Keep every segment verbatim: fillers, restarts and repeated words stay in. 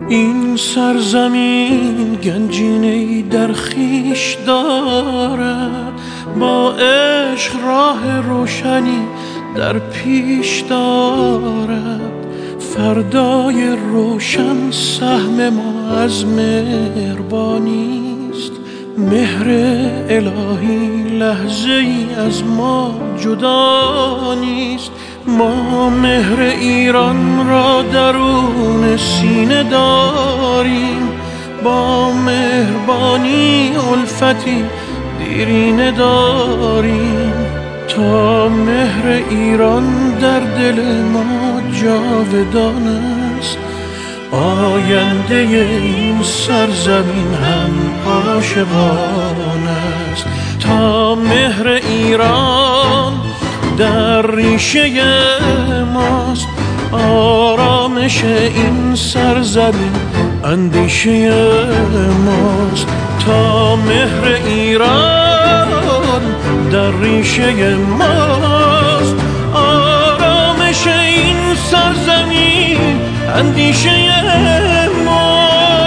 این سرزمین گنجینه‌ای در خویش دارد، با عشق راه روشنی در پیش دارد. فردای روشن سهم ما از مهربانی است، مهر الهی لحظه ای از ما جدا نیست. ما مهر ایران را درون سینه داریم، با مهربانی الفتی دیرینه داریم. تا مهر ایران در دل ما جاودان است، آینده این سرزمین هم عاشقان است. تا مهر ایران در ریشه ماست، آرامش این سرزمین اندیشه ماست. تا مهر ایران در ریشه ماست، آرامش این سرزمین اندیشه ماست.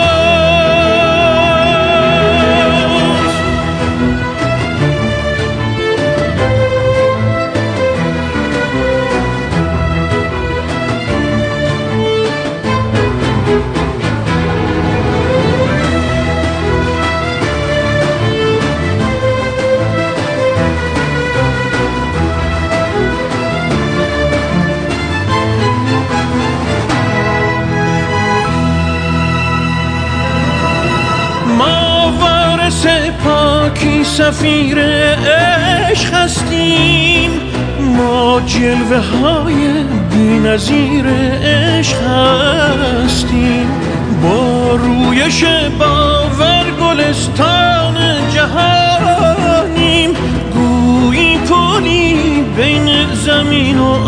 پاکی سفیر عشق هستیم، ما جلوه های بی نظیر عشق هستیم. با رویش باور گلستان جهانیم، گویی پلی بین زمین و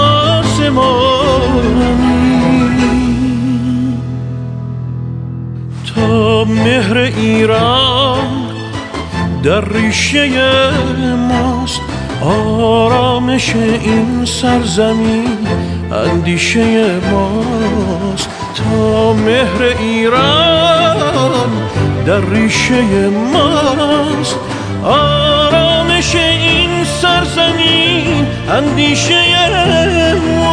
آسمانیم. تا مهر ایران در ریشه ماست، آرامش این سرزمین اندیشه ماست. تا مهر ایران در ریشه ماست، آرامش این سرزمین اندیشه ماست.